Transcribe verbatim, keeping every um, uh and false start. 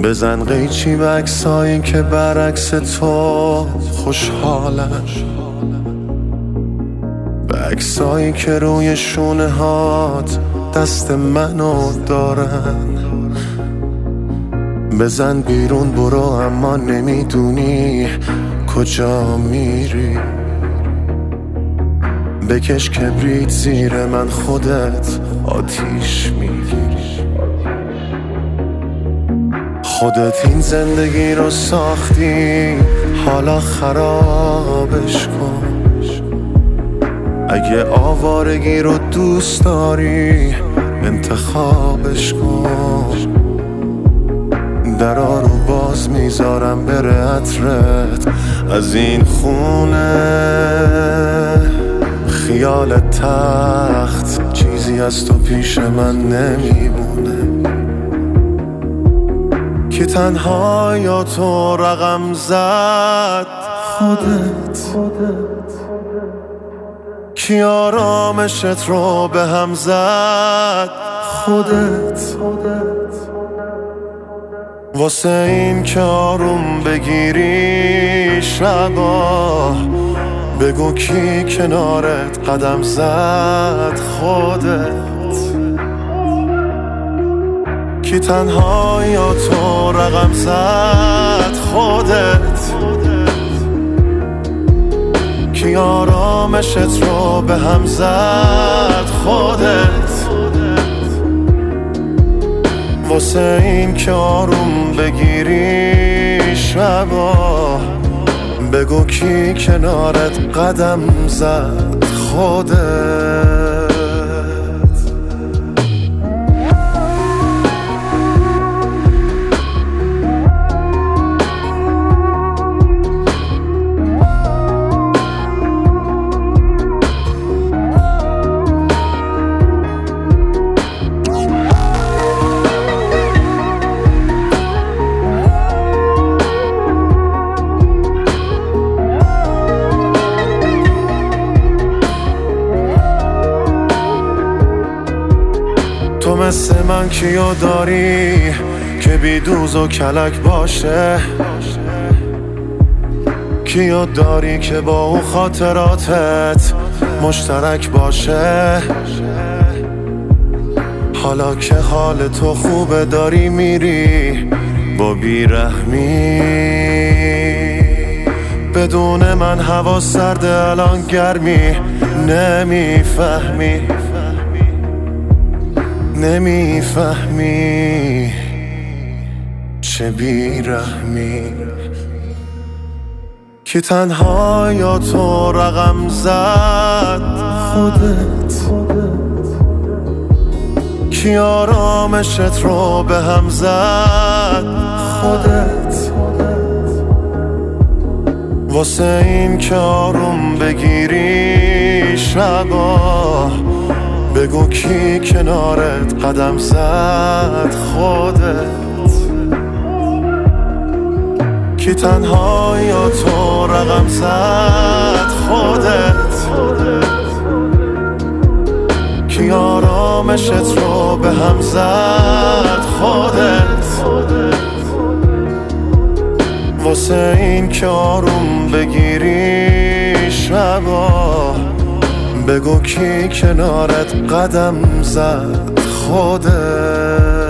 بزن قیچی به عکسایی که برعکس تو خوشحالن، به عکسایی که روی شونه هات دست منو دارن. بزن بیرون برو اما نمیدونی کجا میری. بکش کبریت زیر من خودت آتیش میگیری. خودت این زندگی رو ساختی حالا خرابش کن. اگه آوارگی رو دوست داری انتخابش کن. درا رو باز میذارم بره عطرت از این خونه. خیال تخت چیزی از تو پیش من نمیمونه. که تنها یا تو رقم زد خودت. کی آرامشت رو به هم زد خودت. واسه این که آروم بگیری شبا بگو کی کنارت قدم زد خودت. کی تنها یا تو رقم زد خودت. کی آرامشت رو به هم زد خودت. واسه این که آروم بگیری شبا بگو کی کنارت قدم زد خودت. تو مثل من کیو داری که بی دوز و کلک باشه؟ کیو داری که با اون خاطراتت مشترک باشه؟ حالا که حال تو خوبه داری میری با بیرحمی. بدون من هوا سرده الان گرمی نمیفهمی. نمیفهمی چه بیرحمی. که تنها یا تو رقم زد خودت. کی آرامشت رو به هم زد خودت. واسه این که آروم بگیری شبا بگو کی کنارت قدم زد خودت. کی تنها یا تو رقم زد خودت. کی آرامشت رو به هم زد خودت. واسه این که آروم بگیری شبا بگو کی کنارت قدم زد خودت.